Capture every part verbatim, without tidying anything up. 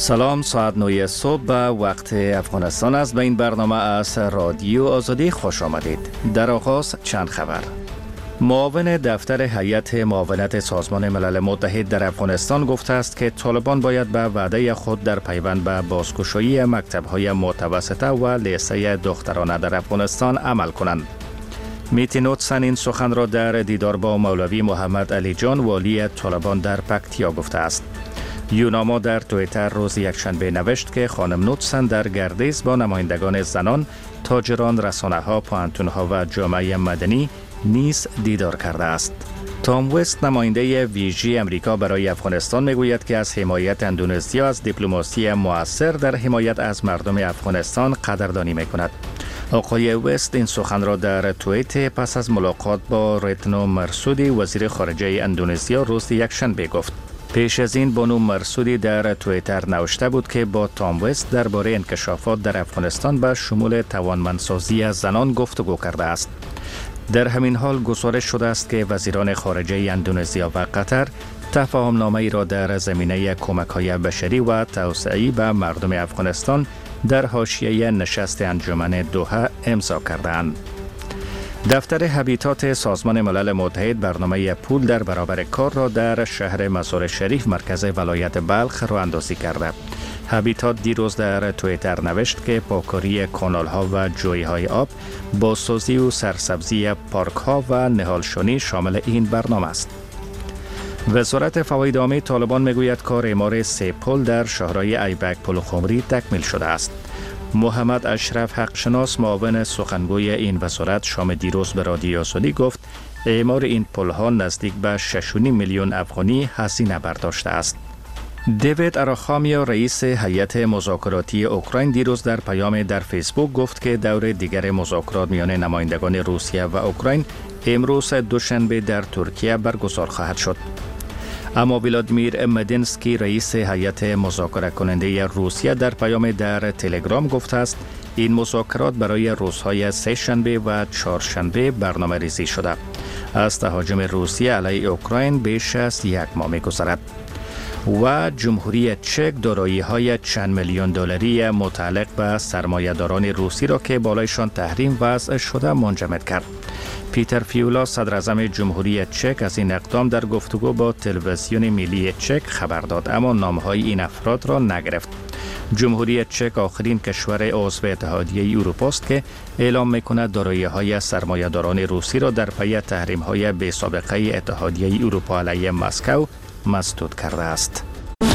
سلام، ساعت نه صبح به وقت افغانستان است. به این برنامه از رادیو آزادی خوش آمدید. در آغاز چند خبر. معاون دفتر هیئت معاونت سازمان ملل متحد در افغانستان گفته است که طالبان باید به وعده خود در پیوند به بازگشایی مکتب‌های متوسطه و لیسه دخترانه در افغانستان عمل کنند. میتی نوتسن این سخن را در دیدار با مولوی محمد علی جان والی طالبان در پکتیا گفته است. یوناما در توییتر روز یکشنبه نوشت که خانم نوتسن در گردش با نمایندگان زنان، تاجران، رسانه‌ها، پوهنتون‌ها و جامعه مدنی نیز دیدار کرده است. تام وست نماینده ویژه امریکا برای افغانستان میگوید که از حمایت اندونزیا از دیپلماسی مؤثر در حمایت از مردم افغانستان قدردانی میکند. آقای وست این سخن را در توییت پس از ملاقات با رتنو مرسودی وزیر خارجه اندونزیا روز یکشنبه گفت. پیش از این بانو مرسودی در توییتر نوشته بود که با تام وست درباره انکشافات در افغانستان به شمول توانمندسازی زنان گفتگو کرده است. در همین حال گزارش شده است که وزیران خارجه اندونزیا و قطر تفاهم نامه ای را در زمینه کمک‌های بشری و توسعه‌ای به مردم افغانستان در حاشیه نشست انجمن دوحه امضا کردند. دفتر هبیتات سازمان ملل متحد برنامه پول در برابر کار را در شهر مزار شریف مرکز ولایت بلخ راه اندازی کرده. هبیتات دیروز در توییتر نوشت که پاکاری کانال‌ها و جوی‌های آب، بازسازی و سرسبزی پارک‌ها و نهالشونی شامل این برنامه است. وزارت فواید عامه طالبان میگوید کار اعمار سه پل در شهرهای ایبک پل خمری تکمیل شده است. محمد اشرف حقشناس معاون سخنگوی این وزارت شام دیروز به رادیو آزادی گفت اعمار این پل‌ها نزدیک به شش و نیم میلیون افغانی هزینه برداشته است. دیوید اراخامیا رئیس هیئت مذاکراتی اوکراین دیروز در پیام در فیسبوک گفت که دور دیگر مذاکرات میان نمایندگان روسیه و اوکراین امروز دوشنبه در ترکیه برگزار خواهد شد. اما ولادیمیر مدینسکی رئیس هیئت مذاکره کننده روسیه در پیام در تلگرام گفته است این مذاکرات برای روزهای سه شنبه و چهارشنبه برنامه ریزی شده. از تهاجم روسیه علیه اوکراین بیش از یک ماه می‌گذرد. و جمهوری چک دارایی‌های چند میلیون دلاری متعلق به سرمایه‌داران روسی را که بالایشان تحریم وضع شده منجمد کرد. پیتر فیولا صدراعظم جمهوری چک از این اقدام در گفتگو با تلویزیون ملی چک خبر داد، اما نام‌های این افراد را نگرفت. جمهوری چک آخرین کشور عضو اتحادیه اروپا است که اعلام می‌کند دارایی‌های سرمایه‌داران روسی را در پی تحریم‌های بی‌سابقه اتحادیه اروپا علیه مسکو مسدود کرده است.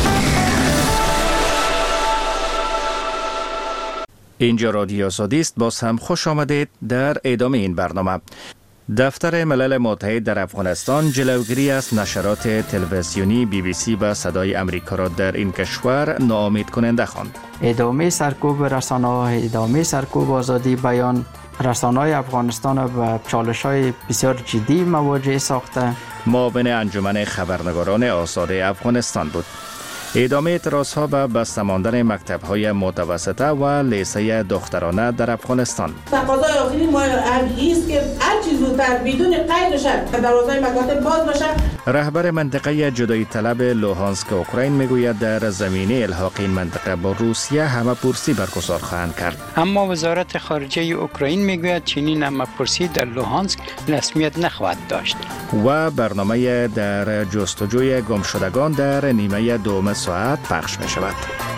اینجا رادیو آزادی است. باز هم خوش آمدید. در ادامه این برنامه، دفتر ملل متحد در افغانستان جلوگیری از نشرات تلویزیونی بی بی سی و صدای امریکا را در این کشور ناامید کننده خواند. ادامه سرکوب رسانه‌ها، ادامه سرکوب آزادی بیان، رسانه‌های افغانستان را به چالش‌های بسیار جدی مواجه ساخته. معاون انجمن خبرنگاران آزاد افغانستان بود. ادامه اعتراض‌ها به بسته ماندن مکتب‌های متوسطه و لیسه دخترانه در افغانستان. تقاضای آخری ما همین است که هر چیز زودتر بدون قید شرط دروازه مکاتب باز بشه. رهبر منطقه جدایی طلب لوهانسک اوکراین میگوید در زمینه الحاق این منطقه با روسیه همه پرسی برگزار خواهند کرد. اما وزارت خارجه اوکراین میگوید چنین همه پرسی در لوهانسک رسمیت نخواهد داشت. و برنامه در جستجوی گمشدگان در نیمه دوم ساعت پخش می شود.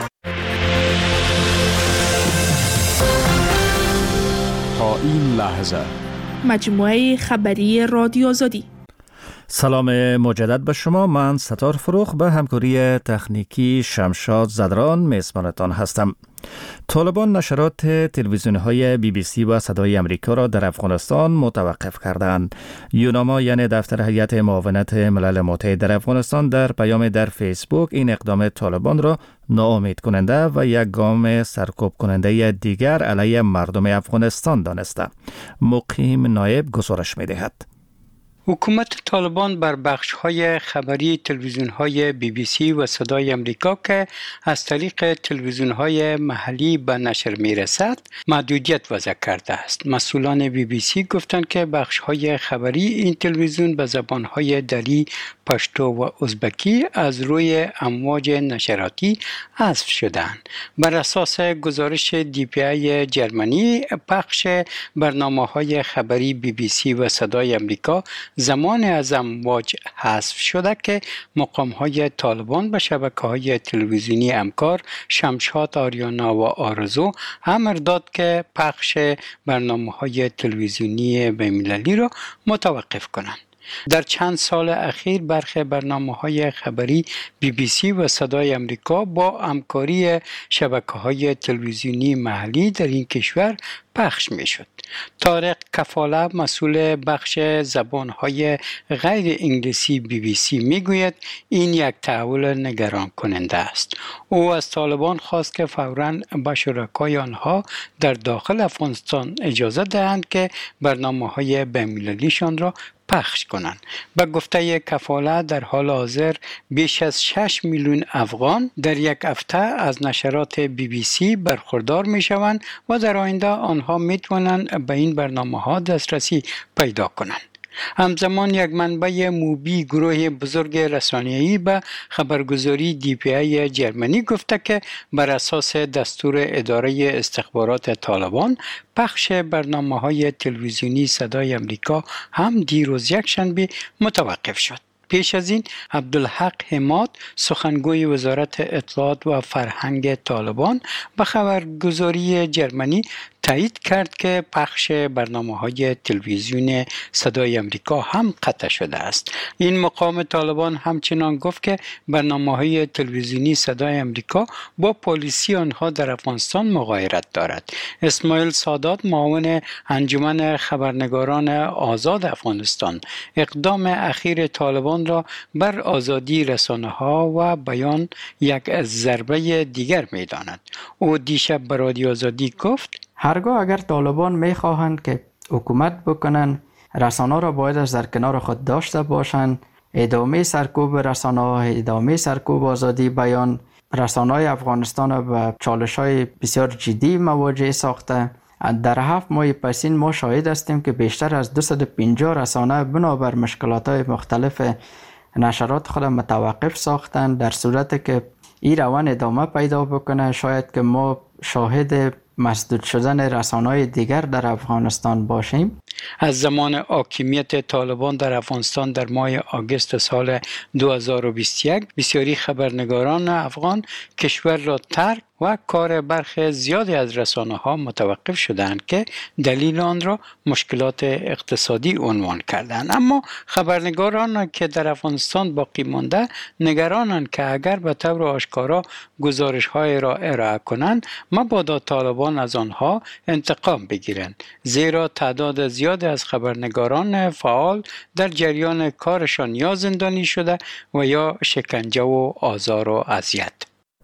تا این لحظه مجموعه خبری رادیو آزادی. سلام مجدد به شما. من ستار فروخ به همکاری تکنیکی شمشاد زدران میزبانتان هستم. طالبان نشرات تلویزیونی های بی بی سی و صدای امریکا را در افغانستان متوقف کردند. یوناما یعنی دفتر هیئت معاونت ملل متحد در افغانستان در پیام در فیسبوک این اقدام طالبان را ناامید کننده و یک گام سرکوب کننده دیگر علیه مردم افغانستان دانسته. مقیم نایب گزارش می دهد. حکومت طالبان بر بخش‌های خبری تلویزیون‌های بی بی سی و صدای امریکا که از طریق تلویزیون‌های محلی به نشر می‌رسد، محدودیت وضع کرده است. مسئولان بی بی سی گفتند که بخش‌های خبری این تلویزیون به زبان‌های دری، پشتو و ازبکی از روی امواج نشراتی حذف شدند. بر اساس گزارش دی پی ای جرمنی، پخش برنامه‌های خبری بی بی سی و صدای امریکا زمان از امواج حذف شده که مقام‌های طالبان به شبکه‌های تلویزیونی امکار، شمشاد، آریانا و آرزو امر داد که پخش برنامه‌های تلویزیونی بین‌المللی را متوقف کنند. در چند سال اخیر برخی برنامه‌های خبری بی بی سی و صدای امریکا با همکاری شبکه‌های تلویزیونی محلی در این کشور پخش می‌شد. طارق کفاله، مسئول بخش زبان‌های غیر انگلیسی بی بی سی میگوید این یک تحول نگران کننده است. او از طالبان خواست که فوراً به شرکای آنها در داخل افغانستان اجازه دهند که برنامه‌های بین‌المللیشان را پخش کنند. به گفته کفاله در حال حاضر بیش از شش میلیون افغان در یک هفته از نشرات بی بی سی برخوردار می شوند و در آینده آنها می توانند به این برنامه ها دسترسی پیدا کنند. همزمان یک منبع موبی گروه بزرگ رسانه‌ای به خبرگزاری دی پی ای جرمنی گفته که بر اساس دستور اداره استخبارات طالبان، پخش برنامه‌های تلویزیونی صدای امریکا هم دیروز یکشنبه متوقف شد. پیش از این عبدالحق حماد، سخنگوی وزارت اطلاعات و فرهنگ طالبان، به خبرگزاری جرمنی تایید کرد که پخش برنامه‌های تلویزیون صدای امریکا هم قطع شده است. این مقام طالبان همچنان گفت که برنامه‌های تلویزیونی صدای امریکا با پالیسی آنها در افغانستان مغایرت دارد. اسماعیل سادات، معاون انجمن خبرنگاران آزاد افغانستان، اقدام اخیر طالبان را بر آزادی رسانه‌ها و بیان یک ضربه دیگر می‌داند. او دیشب به رادیو آزادی گفت: هرگاه اگر طالبان میخواهند که حکومت بکنند، رسانه را باید از در کنار خود داشته باشند. ادامه سرکوب رسانه ها، ادامه سرکوب آزادی بیان، رسانه های افغانستان به چالش های بسیار جدی مواجه ساخته. در هفت ماه پسین ما شاهد هستیم که بیشتر از دویست و پنجاه رسانه بنابر مشکلات های مختلف نشرات خود متوقف ساختند. در صورت که این روان ادامه پیدا بکنه، شاید که ما شاهد مسدود شدن رسانه‌های دیگر در افغانستان باشیم. از زمان حاکمیت طالبان در افغانستان در ماه آگوست سال دو هزار و بیست و یک، بسیاری خبرنگاران افغان کشور را ترک و کار برخی زیادی از رسانه‌ها متوقف شدند که دلیل آن را مشکلات اقتصادی عنوان کردند. اما خبرنگاران که در افغانستان باقی مانده نگرانند که اگر به طور آشکارا گزارش‌های را ارائه کنند، مبادا طالبان از آنها انتقام بگیرند، زیرا تعداد زیادی از خبرنگاران فعال در جریان کارشان یا زندانی شده و یا شکنجه و آزار و اذیت.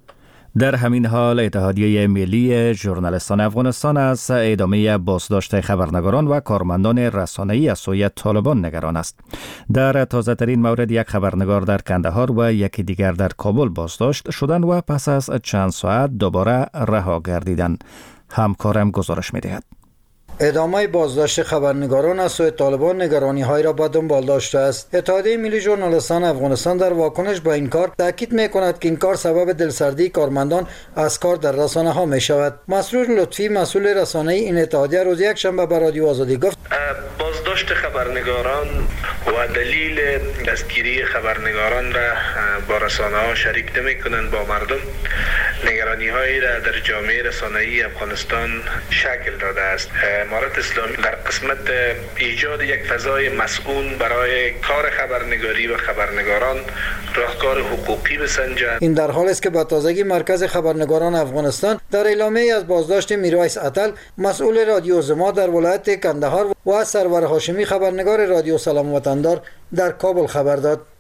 در همین حال اتحادیه ملی ژورنالیستان افغانستان از ادامه بازداشت خبرنگاران و کارمندان رسانه‌ای از سوی طالبان نگران است. در تازه‌ترین مورد یک خبرنگار در کندهار و یکی دیگر در کابل بازداشت شدند و پس از چند ساعت دوباره رها گردیدند. همکارم گزارش می‌دهد. ادامه بازداشت خبرنگاران از سوی طالبان نگرانی‌های را به دنبال داشته است. اتحادیه ملی ژورنالیستان افغانستان در واکنش به این کار تاکید می‌کند که این کار سبب دلسردی کارمندان از کار در رسانه‌ها می‌شود. مسرور لطفی، مسئول رسانه‌ای این اتحادیه، روز یکشنبه به رادیو آزادی گفت: بازداشت خبرنگاران و دلیل دستگیری خبرنگاران را با رسانه‌ها شریک نمی‌کنند، با مردم نگرانی‌هایی را در جامعه رسانه‌ای افغانستان شکل داده است. امارت اسلامی در قسمت ایجاد یک فضای مسئول برای کار خبرنگاری و خبرنگاران راهکار حقوقی بسنجد. این در حالی است که با تازگی مرکز خبرنگاران افغانستان در اعلامیه از بازداشت میرویس اتل، مسئول رادیو زما در ولایت کندهار و سرور هاشمی، خبرنگار رادیو سلام وطندار در کابل خبر داد.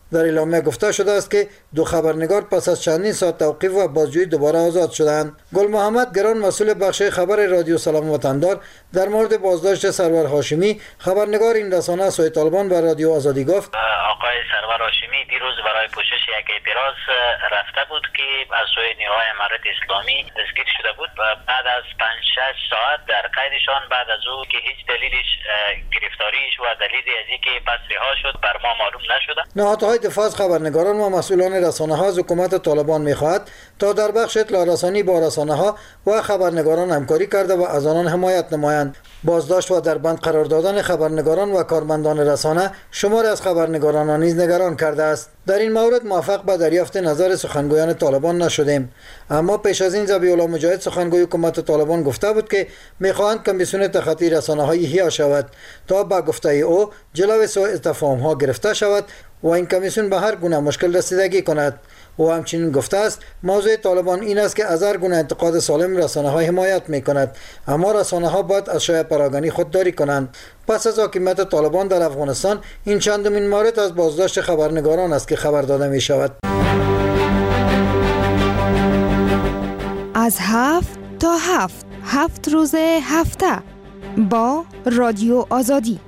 در اعلامیه گفته شده است که دو خبرنگار پس از چندین ساعت توقیف و بازجویی دوباره آزاد شدند. گل محمد گران مسئول بخش خبر رادیو سلام وطندار در مورد بازداشت سرور هاشمی خبرنگار این رسانه سوی طالبان به رادیو آزادی گفت آقای سرور هاشمی دیروز برای پوشش یک اعتراض رفته بود که از سوی نیروهای امارت اسلامی دستگیر شده بود و بعد از پنج شش ساعت در قیدشان بعد از او که هیچ دلیلش گرفتاریش و دلیلی از اینکه پس رها شد بر ما معلوم نشده. نهادهای دفاع از خبرنگاران و مسئولان رسانه‌ها از حکومت طالبان می‌خواهد تا در بخش اطلاع رسانی با رسانه‌ها و خبرنگاران همکاری کرده و از آنان حمایت نمایند. بازداشت و در بند قرار دادن خبرنگاران و کارمندان رسانه شمار از خبرنگاران نیز نگران کرده است. در این مورد موفق به دریافت نظر سخنگویان طالبان نشدیم، اما پیش از این ذبیح الله مجاهد سخنگوی حکومت طالبان گفته بود که می‌خواهند کمیسیون تخطی رسانه‌های احیا شود تا به گفته او جلوی سوء تفاهم‌ها گرفته شود و این کمیسیون به هر گونه مشکل رسیدگی کند. او همچنین گفته است موضوع طالبان این است که از هر گونه انتقاد سالم رسانه‌ها حمایت می‌کند، اما رسانه‌ها باید از شایع پراگانی خودداری کنند. پس از حاکمیت طالبان در افغانستان این چندمین مورد از بازداشت خبرنگاران است که خبر داده می‌شود. از هفت تا هفت هفت روز هفته با رادیو آزادی.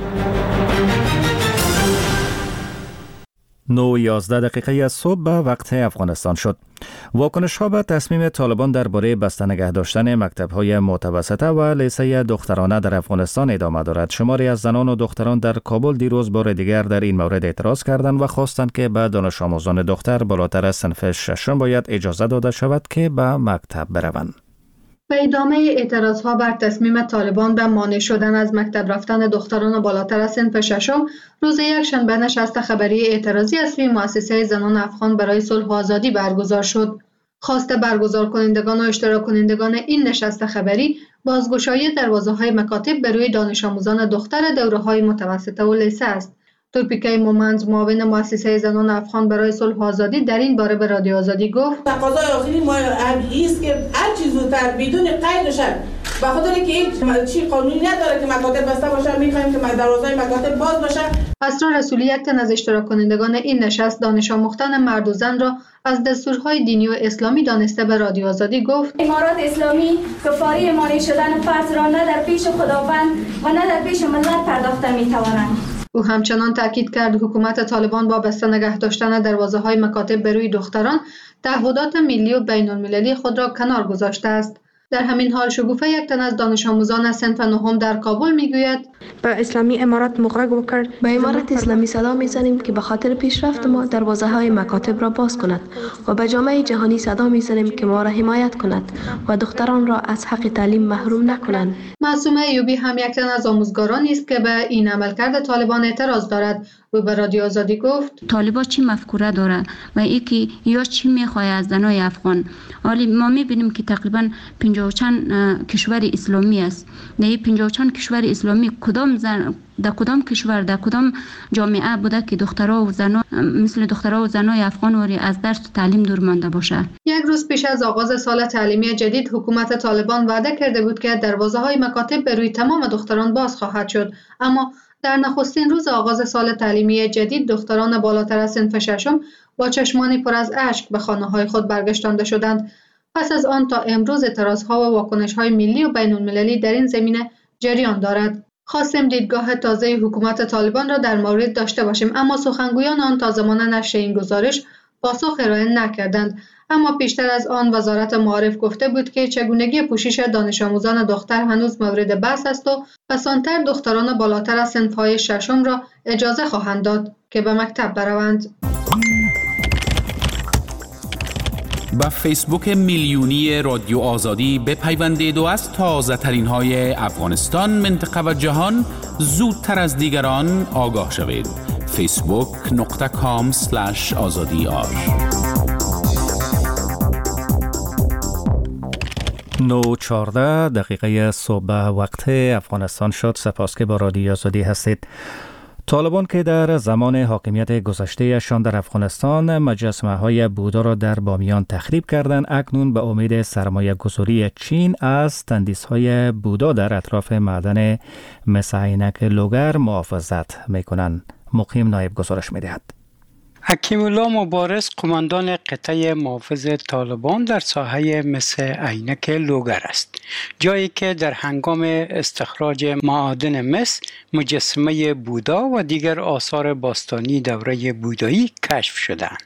نو یازده دقیقه از صبح به وقت افغانستان شد. واکنش ها به تصمیم طالبان درباره بسته نگه داشتن مکتب های متوسطه و لیسه دخترانه در افغانستان ادامه دارد. شماری از زنان و دختران در کابل دیروز بار دیگر در این مورد اعتراض کردند و خواستند که به دانش آموزان دختر بالاتر از صنف ششم باید اجازه داده شود که به مکتب بروند. به ادامه اعتراضها بر تصمیم طالبان به مانع شدن از مکتب رفتن دختران بالاتر از صنف ششم، روز یکشنبه نشست خبری اعتراضی از سوی مؤسسه زنان افغان برای صلح و آزادی برگزار شد. خواست برگزار کنندگان و اشتراک کنندگان این نشست خبری بازگشایی دروازه‌های مکاتب به روی دانش آموزان دختر دوره‌های متوسطه و لیسه است. تورپیکای مومند معاون مؤسسه زنان افغان برای صلح و آزادی در این باره به رادیو آزادی گفت تقاضای آخری ما است که هر چیز زودتر بدون قید شد، به خاطر که هیچ چی قانونی نداره که مکاتب بسته باشه، می‌خوایم که دروازه‌های مکاتب باز باشه. اسرار رسولی یک تن از اشتراک کنندگان این نشست دانش آموختن مرد و زن را از دستورهای دینی و اسلامی دانسته به رادیو آزادی گفت امارات اسلامی کفاری مانع شدن فرض را نه در پیش خداوند و نه در پیش ملت پرداخته می‌توانند. او همچنان تاکید کرد حکومت طالبان با بسته نگه داشتن دروازه‌های مکاتب به روی دختران تعهدات ملی و بین‌المللی خود را کنار گذاشته است. در همین حال شگوفه یک تن از دانش آموزان از صنف نهم در کابل میگوید به اسلامی امارات مغرق کرد. به امارات اسلامی صدا میزنیم که به خاطر پیشرفت ما دروازه های مکاتب را باز کند و به جامعه جهانی صدا میزنیم که ما را حمایت کند و دختران را از حق تعلیم محروم نکنند. معصومه ایوبی هم یک تن از آموزگارانی است که به این عملکرد طالبان اعتراض دارد. او به رادیو آزادی گفت طالبان چی مفکوره داره و ای که یا چی میخواد از زنای افغان. حالی ما میبینیم که تقریبا پنجاه و چند کشور اسلامی است. در این پنجاه و چند کشور اسلامی کدام زن در کدام کشور در کدام جامعه بوده که دخترها و زنان مثل دخترها و زنای افغان وری از درس و تعلیم دور مانده باشه؟ یک روز پیش از آغاز سال تعلیمی جدید حکومت طالبان وعده کرده بود که دروازه‌های مکاتب به روی تمام دختران باز خواهد شد، اما در نخستین روز آغاز سال تعلیمی جدید دختران بالاتر از صنف ششم با چشمانی پر از اشک به خانه‌های خود برگشتانده شدند. پس از آن تا امروز اعتراض‌ها و واکنش‌های ملی و بین‌المللی در این زمینه جریان دارد. خواستیم دیدگاه تازه حکومت طالبان را در مورد داشته باشیم، اما سخنگویان آن تا زمان نشر این گزارش پاسخ ارائه نکردند. اما پیشتر از آن وزارت معارف گفته بود که چگونگی پوشش دانش آموزان دختر هنوز مورد بحث است و پسانتر دختران بالاتر از صنف‌های ششم را اجازه خواهند داد که به مکتب بروند. با فیسبوک میلیونی رادیو آزادی بپیوندید و از تازه ترین های افغانستان، منطقه و جهان زودتر از دیگران آگاه شوید. فیسبوک نقطه کام سلش آزادی آر. نو چهارده دقیقه صبح وقت افغانستان شد. سپاس که با رادیو آزادی هستید. طالبان که در زمان حاکمیت گذشته‌شان در افغانستان مجسمه های بودا را در بامیان تخریب کردند، اکنون به امید سرمایه گذاری چین از تندیس های بودا در اطراف معدن مس عینک لوگر محافظت می کنند. مقیم نایب گزارش می دهد. حکیم الله مبارز قماندان قطعه محافظ طالبان در ساحه مس عینک لوگر است، جایی که در هنگام استخراج معادن مس مجسمه بودا و دیگر آثار باستانی دوره بودایی کشف شدند.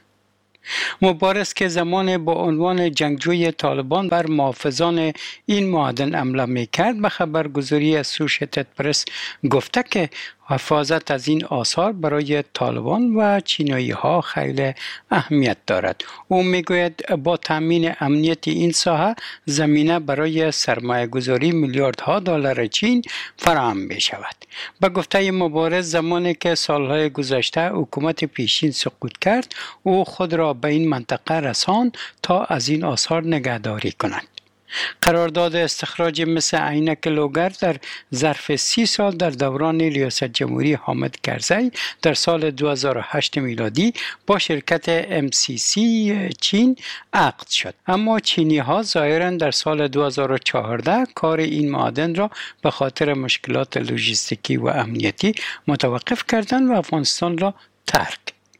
مبارز که زمان با عنوان جنگجوی طالبان بر محافظان این معادن حمله می‌کرد، به خبرگزاری اسوشیتد پرس گفته که حفاظت از این آثار برای طالبان و چینایی ها خیلی اهمیت دارد. او میگوید با تامین امنیت این ساحه زمینه برای سرمایه گذاری میلیاردها دلار چین فراهم می شود. به گفته مبارز، زمانی که سالهای گذشته حکومت پیشین سقوط کرد، او خود را به این منطقه رساند تا از این آثار نگهداری کند. قرارداد استخراج مس عینک لوگر در ظرف سی سال در دوران ریاست جمهوری حامد کرزی در سال دو هزار و هشت میلادی با شرکت ام سی سی چین عقد شد، اما چینی ها ظاهراً در سال دو هزار و چهارده کار این معادن را به خاطر مشکلات لوجستیکی و امنیتی متوقف کردند و افغانستان را ترک.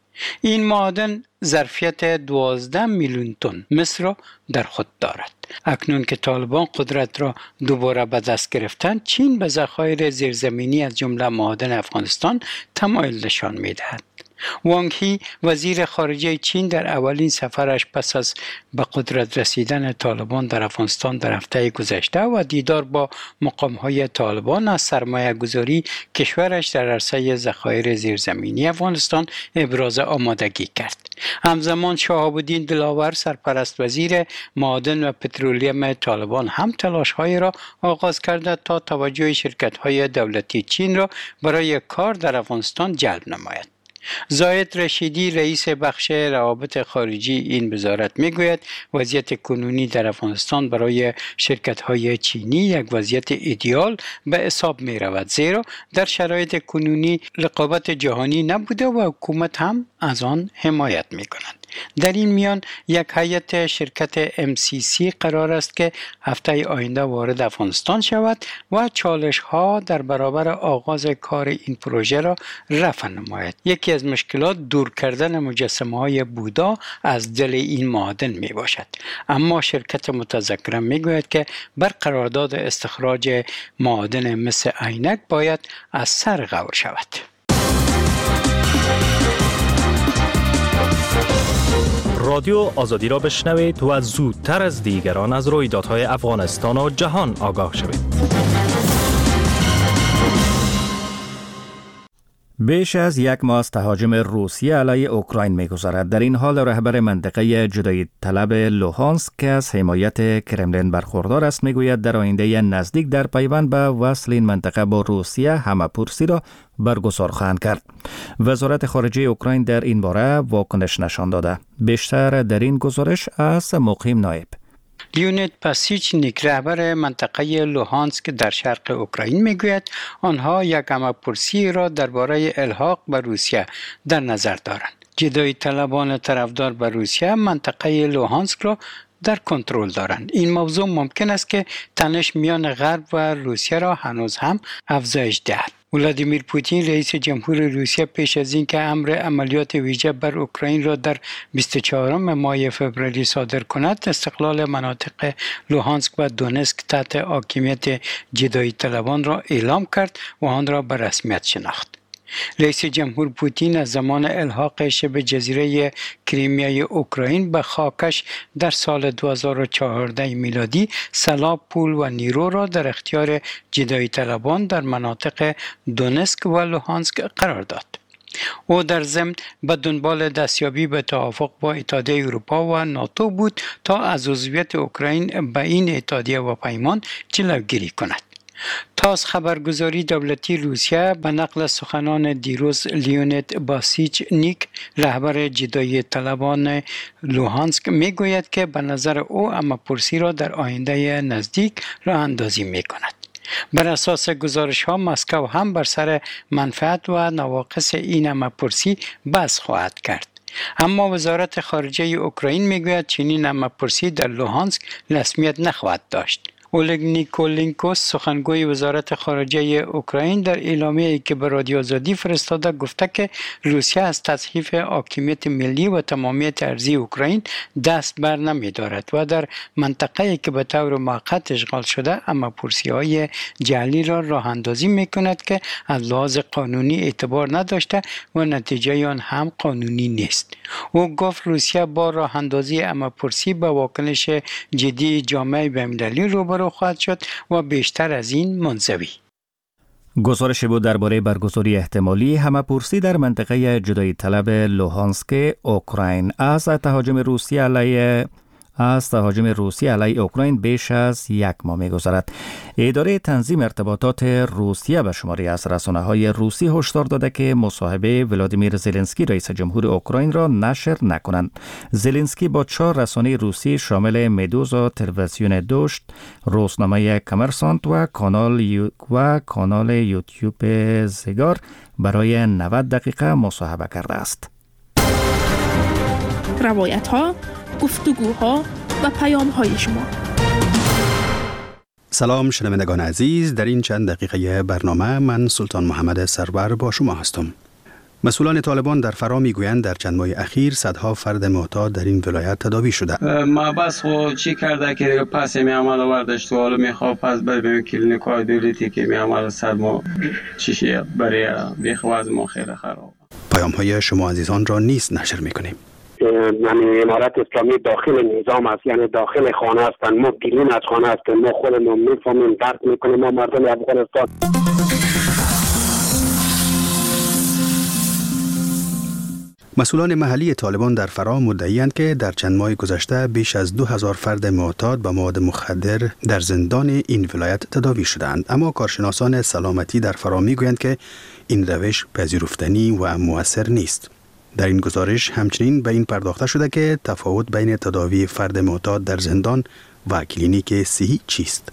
این معادن ظرفیت دوازده میلیون تن مس را در خود دارد. اکنون که طالبان قدرت را دوباره به دست گرفتند، چین به ذخایر زیرزمینی از جمله معادن افغانستان تمایل نشان می‌دهد. وانگ هی وزیر خارجه چین در اولین سفرش پس از به قدرت رسیدن طالبان در افغانستان در هفته گذشته و دیدار با مقام‌های طالبان از سرمایه گذاری کشورش در عرصه ذخایر زیرزمینی افغانستان ابراز آمادگی کرد. همزمان شهاب الدین دلاور سرپرست وزیر معادن و پترولیم طالبان هم تلاش‌های را آغاز کرده تا توجه شرکت‌های دولتی چین را برای کار در افغانستان جلب نماید. زاید رشیدی رئیس بخش روابط خارجی این وزارت میگوید وضعیت کنونی در افغانستان برای شرکت‌های چینی یک وضعیت ایدئال به حساب می رود، زیرا در شرایط کنونی رقابت جهانی نبوده و حکومت هم از آن حمایت می کند. در این میان یک هیئت شرکت ام سی سی قرار است که هفته آینده وارد افغانستان شود و چالش ها در برابر آغاز کار این پروژه را رفع نماید. یکی از مشکلات دور کردن مجسمه های بودا از دل این معادن می باشد، اما شرکت متذکره می گوید که بر قرارداد استخراج معادن مس عینک باید از سر غور شود. رادیو آزادی را بشنوید و زودتر از دیگران از رویدادهای افغانستان و جهان آگاه شوید. بیش از یک ماه از تهاجم روسیه علیه اوکراین می‌گذرد. در این حال رهبر منطقه جدایی طلب لوهانسک که از حمایت کرملین برخوردار است میگوید در آینده نزدیک در پیوند به وصل این منطقه با روسیه همه‌پرسی را برگزار خواهند کرد. وزارت خارجه اوکراین در این باره واکنش نشان داده. بیشتر در این گزارش از مقیم نایب. لیونید پاسیچنیک رهبر منطقه لوهانسک در شرق اوکراین میگوید آنها یک همه‌پرسی را درباره الحاق به روسیه در نظر دارند. جدایی طلبان طرفدار به روسیه منطقه لوهانسک را در کنترل دارند. این موضوع ممکن است که تنش میان غرب و روسیه را هنوز هم افزایش دهد. ولادیمیر پوتین رئیس جمهور روسیه پیش از اینکه امر عملیات ویژه بر اوکراین را در بیست و چهارم ماه فوریه صادر کند، استقلال مناطق لوهانسک و دونسک تحت حاکمیت جدایی طلبان را اعلام کرد و آن را به رسمیت شناخت. رئیس جمهور پوتین از زمان الحاق شبه جزیره کریمیای اوکراین به خاکش در سال دو هزار و چهارده میلادی سلاح، پول و نیرو را در اختیار جدایی طلبان در مناطق دونسک و لوهانسک قرار داد. او در ضمن به دنبال دستیابی به توافق با اتحادیه اروپا و ناتو بود تا از عضویت اوکراین به این اتحادیه و پیمان جلوگیری کند. تا از خبرگزاری دولتی روسیه به نقل سخنان دیروز لیونید پاسیچنیک رهبر جدایی طلبان لوهانسک میگوید که به نظر او همه‌پرسی را در آینده نزدیک راه اندازی می کند. بر اساس گزارش ها مسکو هم بر سر منفعت و نواقص این همه‌پرسی بحث خواهد کرد. اما وزارت خارجه اوکراین میگوید چنین همه‌پرسی در لوهانسک رسمیت نخواهد داشت. اولگ نیکولینکوس سخنگوی وزارت خارجه اوکراین در اعلامیه‌ای که به رادیو آزادی فرستاده گفته که روسیه از تضعیف حاکمیت ملی و تمامیت ارضی اوکراین دست بر نمی‌دارد و در منطقه‌ای که به طور موقت اشغال شده اما پرسی‌های جعلی را راه اندازی می‌کند که از لحاظ قانونی اعتبار نداشته و نتیجه آن هم قانونی نیست. او گفت روسیه با راه اندازی اما پرسی به واکنش جدی جامعه بین‌المللی روبرو خواهد شد و بیشتر از این منزوی. گزارش بود درباره برگزاری احتمالی همه‌پرسی در منطقه جدایی طلب لوهانسک اوکراین از تهاجم روسیه علیه از تهاجم روسیه علیه اوکراین بیش از یک ماه می‌گذرد. اداره تنظیم ارتباطات روسیه به شماری از رسانه‌های روسی هشدار داده که مصاحبه ولادیمیر زلنسکی رئیس جمهور اوکراین را نشر نکنند. زلنسکی با چهار رسانه روسی شامل مدوزا، تلویزیون دوشت، روزنامه کامرسانت و کانال یو... و کانال یوتیوب زگار برای نود دقیقه مصاحبه کرده است. روایت‌ها، گفتگوها و پیام‌های شما. سلام شنوندگان عزیز، در این چند دقیقه برنامه من سلطان محمد سرور با شما هستم. مسئولان طالبان در فرا میگویند در چند ماه اخیر صدها فرد معتاد در این ولایت تداوی شده. ما بس خو چی کرده که دیگه پس می عمل آوردش تو حالا میخواد پس بر بیم کلینیکای دولتی که می عمل صد ما چیشی برای بیخواز ما خیلی خراب. پیام های شما عزیزان را نیز نشر میکنیم. یعنی امارت اسلامی داخل نظام است، یعنی داخل خانه هستند. ما بیرون از خانه هستیم، ما خودمون میفهمیم، درک میکنیم. ما مردم افغانستان. مسئولان محلی طالبان در فرا مدعی‌اند که در چند ماه گذشته بیش از دو هزار فرد معتاد به مواد مخدر در زندان این ولایت تداوی شدند، اما کارشناسان سلامتی در فرا میگویند که این روش پذیرفتنی و مؤثر نیست. در این گزارش همچنین به این پرداخته شده که تفاوت بین تداوی فرد معتاد در زندان و کلینیک صحی چیست.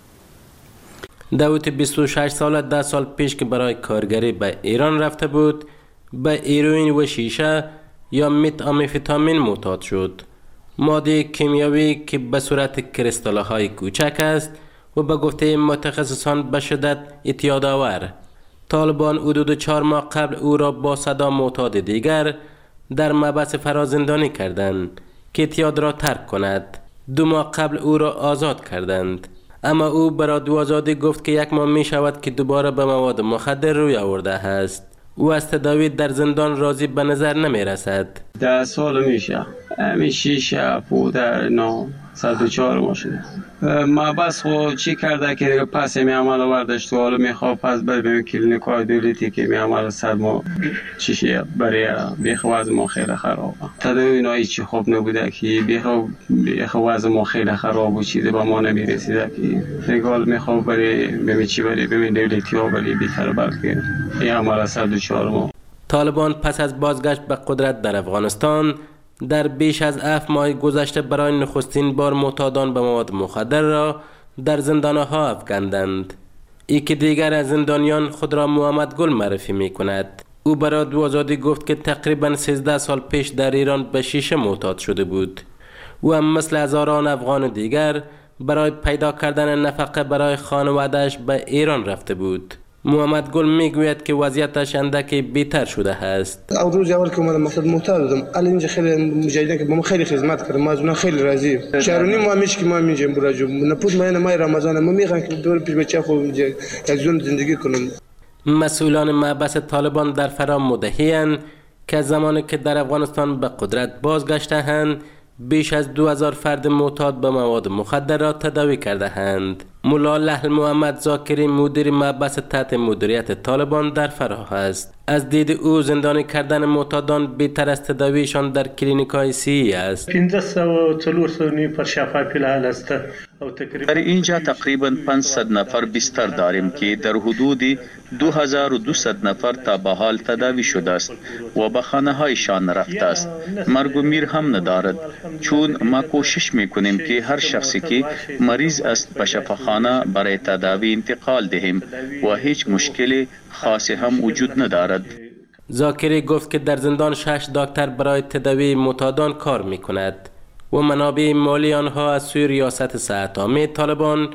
داوود بیست و شش ساله ده سال پیش که برای کارگری به ایران رفته بود، به هیروئین و شیشه یا مت آمفتامین معتاد شد. ماده کیمیایی که به صورت کریستال‌های کوچک است و به گفته متخصصان به شدت اعتیادآور. طالبان حدود چهار ماه قبل او را با صدا معتاد دیگر در محبس فرازندانی کردند که اعتیاد را ترک کند. دو ماه قبل او را آزاد کردند، اما او برای دو آزادی گفت که یک ماه می شود که دوباره به مواد مخدر روی آورده است. او از تداوی در زندان راضی به نظر نمی رسد. ده سال میشه همین شیشه پودر نو صد و چهار ما شده. ما بس خو چی کرده که دیگه پس می عمل آوردش تو حالا میخواد پس بر بیم کلینیکای دولتی که می عمل صد ما چیشه برای بیخواز ما خیلی خرابه. تداوی اینا هیچی خوب نبوده که بیخواز ما خیلی خراب و چیزی به ما نمی رسیده که دیگه میخواد برای بیم چی برای بیم دولتی ها برای بیتر بلکه این عمل صد و چهار ما. طالبان پس از بازگشت به قدرت در افغانستان در بیش از هفت ماه گذشته برای نخستین بار معتادان به مواد مخدر را در زندانها افکندند. ای که دیگر از زندانیان خود را محمد گل معرفی می کند. او برای دو آزادی گفت که تقریبا سیزده سال پیش در ایران به شیشه معتاد شده بود. او هم مثل هزاران افغان دیگر برای پیدا کردن نفقه برای خانواده‌اش به ایران رفته بود. محمد گل میگوید که وضعیتش اندکی بهتر شده است. روز اول که اومدم مقصد معتاد بودم، الان اینجا خیلی مجاهدین که با ما خیلی خدمت کردن، ما از اونها خیلی راضیم. چهارونی ما میش که ما اینجا براجو نپود ما مای رمضان ما میخوام که دور پیش بچه خو اینجا یک زون زندگی کنم. مسئولان محبس طالبان در فرا مدعی‌اند که زمانی که در افغانستان به قدرت بازگشته‌اند بیش از دو هزار فرد معتاد به مواد مخدر را تداوی کرده اند. ملا لحل محمد زاکری مدیر محبس تحت مدیریت طالبان در فراه است. از دید او زندانی کردن معتادان بهتر از تداویشان در کلینیک‌های صحی است. پانصد و چهارصد نی پر شفا فعال است. در اینجا تقریبا پانصد نفر بستر داریم که در حدود دو هزار و دویست نفر تا به حال تداوی شده است و به خانه هایشان رفته است. مرگ و میر هم ندارد، چون ما کوشش میکنیم که هر شخصی که مریض است به شفاخانه برای تداوی انتقال دهیم و هیچ مشکل خاصی هم وجود ندارد. زاکری گفت که در زندان شش دکتر برای تداوی معتادان کار میکند و منابع مالی آنها از سوی ریاست صحت عامه طالبان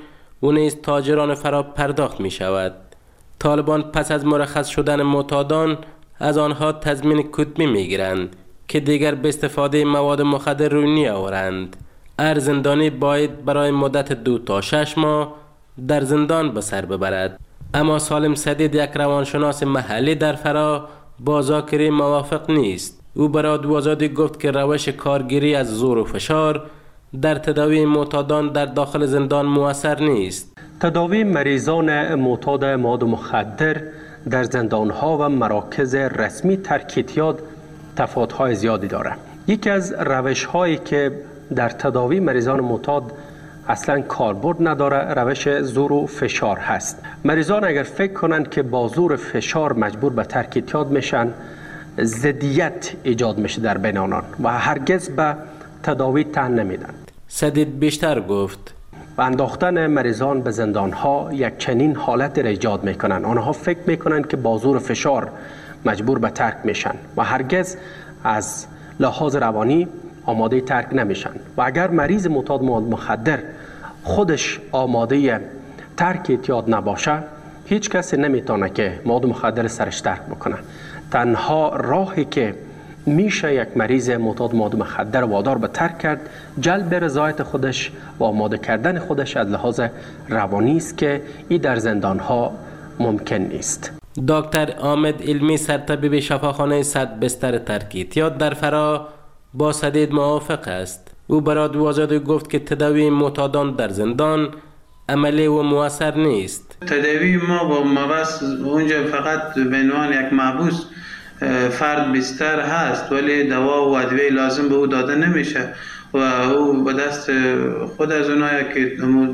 و نیز تاجران فرا پرداخت می شود. طالبان پس از مرخص شدن معتادان از آنها تضمین کتبی می گیرند که دیگر به استفاده مواد مخدر روی نمی آورند. هر زندانی باید برای مدت دو تا شش ماه در زندان به سر ببرد. اما سالم سدید، یک روانشناس محلی در فرا، با ذاکره موافق نیست. او برای رادیو آزادی گفت که روش کارگیری از زور و فشار در تداوی معتادان در داخل زندان مؤثر نیست. تداوی مریضان معتاد مواد مخدر در زندان‌ها و مراکز رسمی ترک اعتیاد تفاوت‌های زیادی دارد. یکی از روش‌هایی که در تداوی مریضان معتاد اصلا کاربرد نداره روش زور و فشار هست. مریضان اگر فکر کنند که با زور و فشار مجبور به ترک اعتیاد میشن، ضدیت ایجاد میشه در بین آنان و هرگز به تداوی تن نمیدن. سدید بیشتر گفت و انداختن مریضان به زندان‌ها یک چنین حالت را ایجاد میکنن. آنها فکر میکنن که با زور و فشار مجبور به ترک میشن و هرگز از لحاظ روانی آماده ترک نمیشن. و اگر مریض معتاد مواد مخدر خودش آماده ترک اعتیاد نباشه، هیچ کسی نمیتونه که مواد مخدر سرش ترک بکنه. تنها راهی که میشه یک مریض معتاد مواد مخدر وادار به ترک کرد، جلب رضایت خودش و آماده کردن خودش از لحاظ روانی است که این در زندان‌ها ممکن نیست. دکتر حامد علمی، سرطبیب شفاخانه صد بستر ترک اعتیاد در فرا، با سدید موافق است. او برای رادیو آزادی گفت که تداوی معتادان در زندان عملی و مؤثر نیست. تداوی ما با مبحث اونجا فقط به عنوان یک محبوس فرد بستر هست، ولی دوا و ادویه لازم به او داده نمیشه و او به دست خود از اونایی که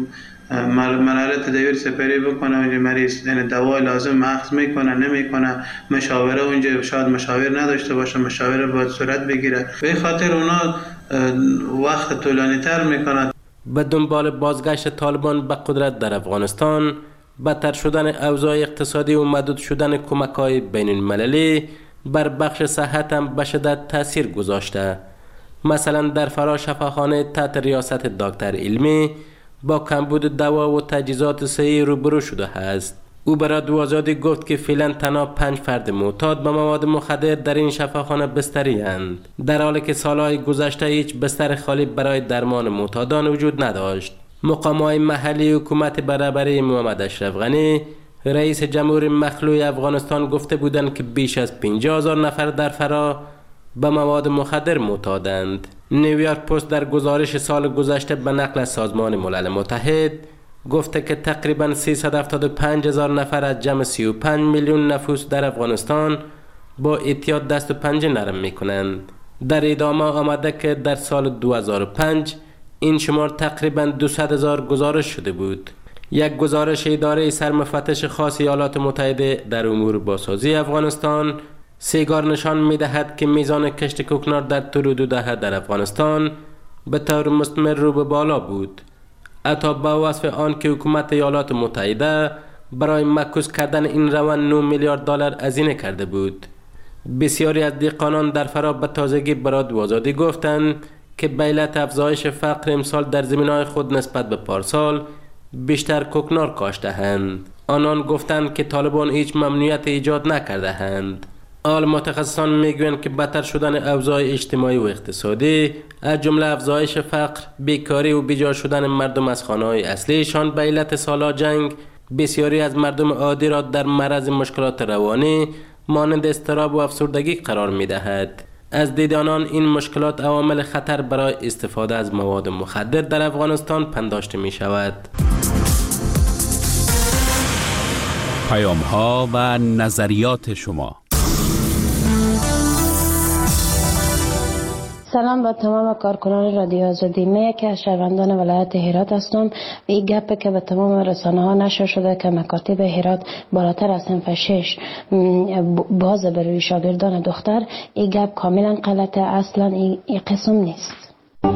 مرحله تداوی سپری بکنه اونجا مریض یعنی دوا لازم اخذ میکنه نمیکنه، مشاوره اونجا شاید مشاور نداشته باشه، مشاوره باید صورت بگیره. به خاطر اونا وقت طولانی تر میکنه. به دنبال بازگشت طالبان به قدرت در افغانستان، بدتر شدن اوضاع اقتصادی و محدود شدن کمک‌های بین المللی بر بخش صحت هم به شدت تاثیر گذاشته. مثلا در فرا شفاخانه تحت ریاست دکتر علمی با کمبود دوا و تجهیزات صحی روبرو شده است. او برای رادیو آزادی گفت که فعلا تنها پنج فرد معتاد به مواد مخدر در این شفاخانه بستری اند، در حالی که سالهای گذشته هیچ بستر خالی برای درمان معتادان وجود نداشت. مقام‌های محلی حکومت برابری محمد اشرف غنی، رئیس جمهور مخلوع افغانستان، گفته بودند که بیش از پنجاه هزار نفر در فرا به مواد مخدر معتادند. نیویورک پست در گزارش سال گذشته به نقل از سازمان ملل متحد گفته که تقریباً سیصد و هفتاد و پنج هزار نفر از جمع سی و پنج میلیون نفوس در افغانستان با اعتیاد دست و پنجه نرم میکنند. در ادامه آمده که در سال دو هزار و پنج این شمار تقریباً دویست هزار گزارش شده بود. یک گزارش اداره سرمفتش خاص ایالات متحده در امور بازسازی افغانستان سیگار نشان می‌دهد که میزان کشت کوکنار در طول دو دهه در افغانستان به طور مستمر رو به بالا بود. حتی با وصف آن که حکومت ایالات متحده برای معکوس کردن این روند نه میلیارد دلار هزینه کرده بود. بسیاری از دهقانان در فرا به تازگی به رادیو آزادی گفتند که به علت افزایش فقر امسال در زمینهای خود نسبت به پارسال بیشتر کوکنار کاشته‌اند. آنان گفتند که طالبان هیچ ممنوعیت ایجاد نکرده‌اند. حال متخصصان میگویند که بدتر شدن اوضاع اجتماعی و اقتصادی، از جمله افزایش فقر، بیکاری و بیجا شدن مردم از خانه‌های اصلیشان به علت سالها جنگ، بسیاری از مردم عادی را در معرض مشکلات روانی مانند اضطراب و افسردگی قرار می‌دهد. از دید آنان این مشکلات عوامل خطر برای استفاده از مواد مخدر در افغانستان پنداشته می شود. پیام ها و نظریات شما. سلام با تمام کارکنان رادیو آزادی. من یکی از شهروندان ولایت هرات هستم و این گپ که به تمام رسانه ها نشر شده که مکاتب هرات بالاتر از صنف شش باز بروی شاگردان دختر، این گپ کاملا غلطه. اصلا این قسم نیست.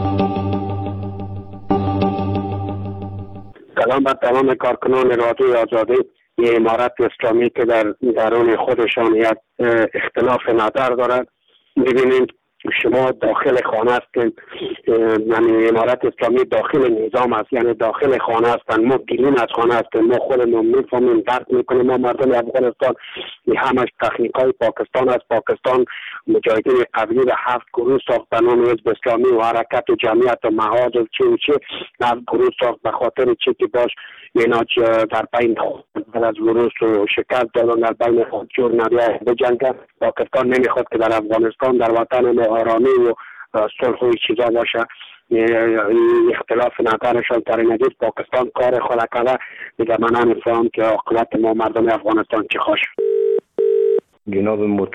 سلام با تمام کارکنان رادیو آزادی. این امارت اسلامی که در درون خودشان یک اختلاف نظر دارد، ببینید شما داخل خانه هستین، یعنی امارت اسلامی داخل نظام است، یعنی داخل خانه هستن، ما بیرون از خانه هستیم، ما خودمون میفهمیم، درک میکنیم. ما مردم افغانستان همش تکنیک های پاکستان است. پاکستان مجاهدین قبلی را هفت گروه ساختن، اون حزب اسلامی و حرکت و جمعیت و معاد و چی و چی هفت گروه ساخت به خاطر چی که باش اینا در بین خود از وروس و شکست دادن، در بین خود جور نبیه بجنگن. پاکستان نمیخواد که در افغانستان در وطن ما آرامی و صلح و چیزا باشه. اختلاف نظرشان در این حدیث پاکستان کار خود کرده. دیگه من نمیفهم که عاقبت ما مردم افغانستان چه خواهد. جناب